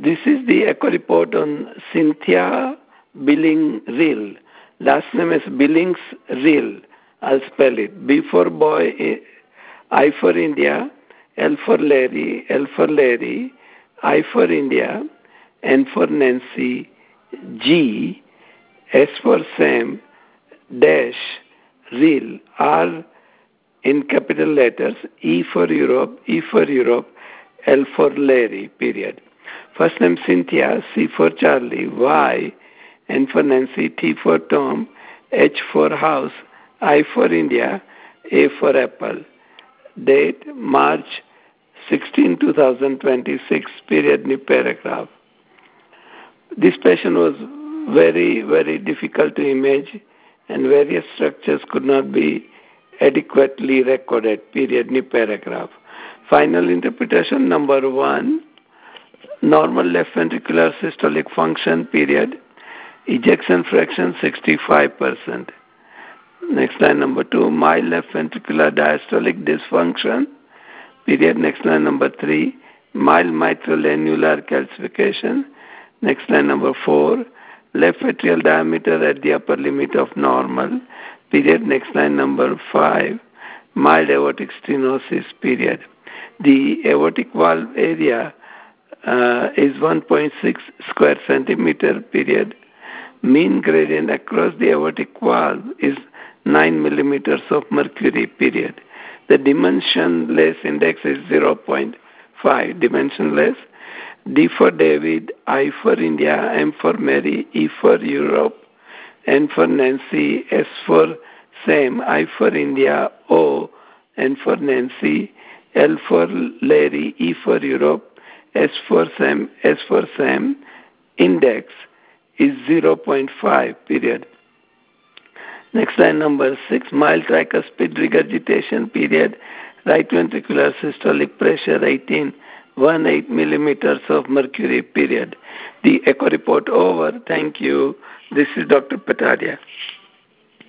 This is the echo report on Cynthia Billing-Rill. Last name is Billings-Rill. I'll spell it. B for boy, I for India, L for Larry, I for India, N for Nancy, G, S for Sam, dash, Rill, R in capital letters, E for Europe, L for Larry, period. First name Cynthia, C for Charlie, Y, N for Nancy, T for Tom, H for house, I for India, A for apple. Date March 16, 2026, period, new paragraph. This patient was very, very difficult to image and various structures could not be adequately recorded, period, new paragraph. Final interpretation number 1, normal left ventricular systolic function, period, ejection fraction 65%. Next line number 2, mild left ventricular diastolic dysfunction, period. Next line number 3, mild mitral annular calcification. Next line number 4, left atrial diameter at the upper limit of normal, period. Next line number 5, mild aortic stenosis, period. The aortic valve area is 1.6 square centimeter, period. Mean gradient across the aortic valve is 9 millimeters of mercury, period. The dimensionless index is 0.5, dimensionless. D for David, I for India, M for Mary, E for Europe, N for Nancy, S for Sam, I for India, O, N for Nancy, L for Larry, E for Europe, S for Sam, index is 0.5, period. Next line number 6, mild tricuspid regurgitation, period. Right ventricular systolic pressure 18.18 millimeters of mercury, period. The echo report over. Thank you. This is Dr. Patadia.